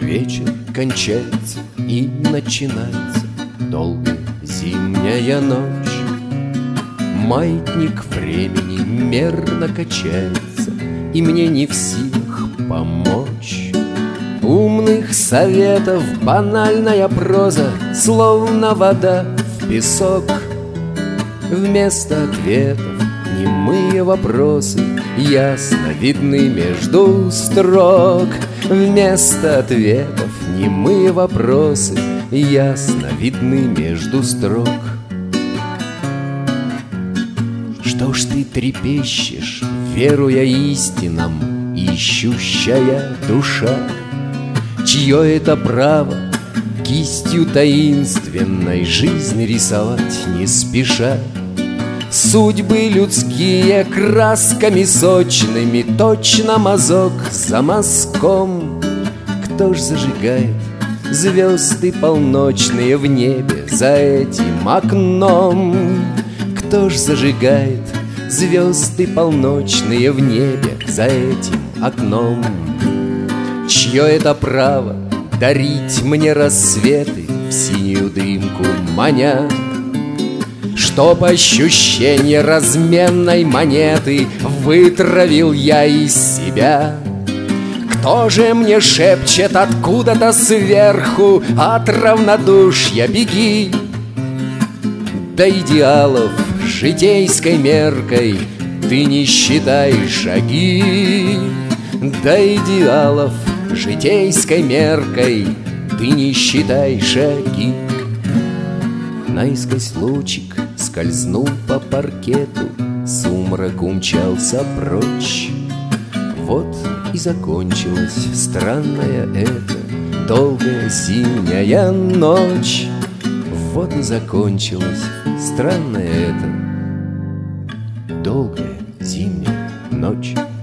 вечер кончается и начинается долгая зимняя ночь. Маятник времени мерно качается, и мне не в силах помочь. Умных советов банальная проза, словно вода в песок. Вместо ответов немые вопросы ясно видны между строк. Вместо ответов немые вопросы ясно видны между строк. Что ж ты трепещешь, веруя истинам, ищущая душа? Чье это право кистью таинственной жизнь рисовать не спеша? Судьбы людские красками сочными, точно мазок за мазком. Кто ж зажигает звезды полночные в небе за этим окном? Кто ж зажигает звезды полночные в небе за этим окном? Чье это право дарить мне рассветы в синюю дымку маня? Чтоб ощущение разменной монеты вытравил я из себя. Кто же мне шепчет откуда-то сверху от равнодушья беги? До идеалов житейской меркой ты не считай шаги. До идеалов житейской меркой ты не считай шаги. Наискось лучик скользнул по паркету, сумрак умчался прочь. Вот и закончилась странная эта долгая зимняя ночь. Вот и закончилась странная эта долгая зимняя ночь.